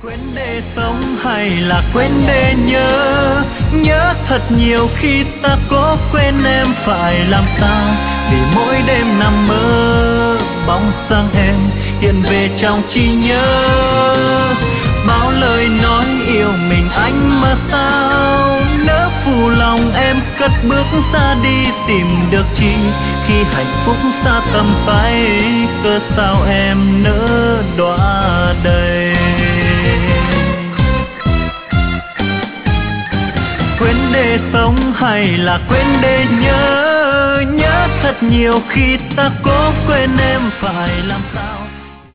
Quên để sống hay là quên để nhớ? Nhớ thật nhiều khi ta cố quên em phải làm sao? Vì mỗi đêm nằm mơ bóng dáng em hiện về trong trí nhớ. Bao lời nói yêu mình anh mà sao? Nỡ phụ lòng em cất bước ra đi tìm được chi? Khi hạnh phúc xa tầm tay, cớ sao em nỡ đọa đầy? Quên để sống hay là quên để nhớ? Nhớ thật nhiều khi ta cố quên em phải làm sao?